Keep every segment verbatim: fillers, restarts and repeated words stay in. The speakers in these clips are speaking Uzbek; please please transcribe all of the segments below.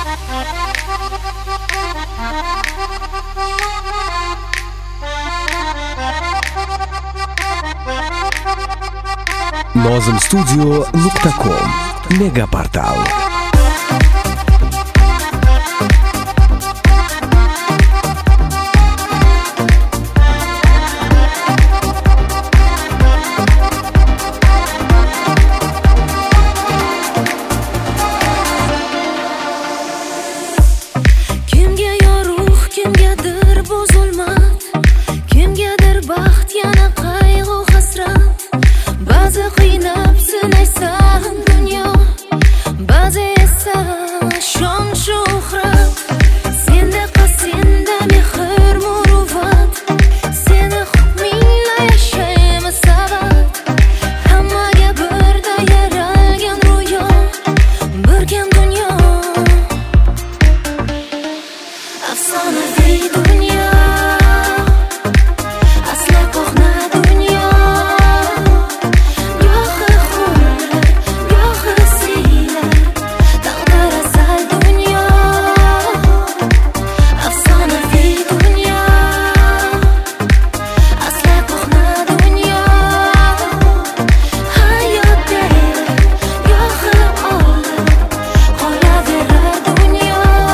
nozimstudio nuqta com mega portal. Kimga yorug', kimgadir bu zulmat, kimgadir baxt, yana qayg'u hasrat. Ba'zi qiynab sinaysan dunyo, ba'zi esa shon shuhrat. Senda qiz, senda mehr muruvvat, seni hukmingla yashaymiz sabat. Hammaga birda yaralgan ro'yo, birgam dunyo. Afsonaviy dunyo, asli qo'hna dunyo. Gohi hurlar, gohi siylar, taqdir asal dunyo. Afsonaviy dunyo, asli qo'hna dunyo. Hayot deylar, gohi oldin qolaverar dunyo.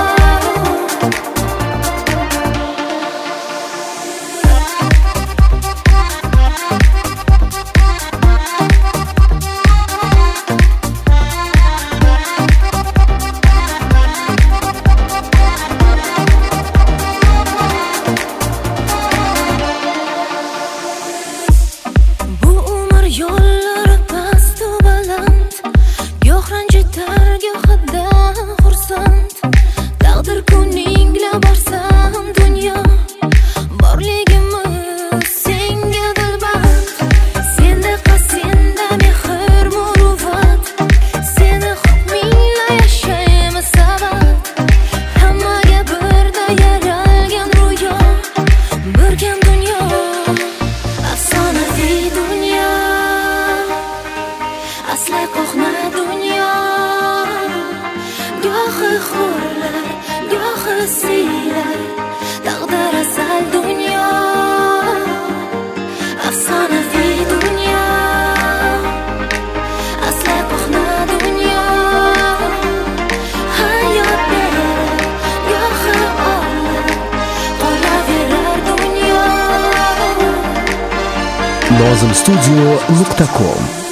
Bu umr yo'llari past-u baland, goh ranjitar, gohidan xursand. Taqdir kuningla borsam dunyo, borligimiz senga dilband. Senda qiz, senda mehr muruvvat, seni hukmingla yashaymiz sabat. Hammaga birda yaralgan ro'yo, birgam dunyo. Afsonaviy dunyo, asli qo'hna dunyo. Gohi hurlar, gohi siylar, taqdir asal dunyo. Afsonaviy dunyo, asli qo'hna dunyo. Hayot berar, gohi oldin qolaverar dunyo. nozimstudio nuqta com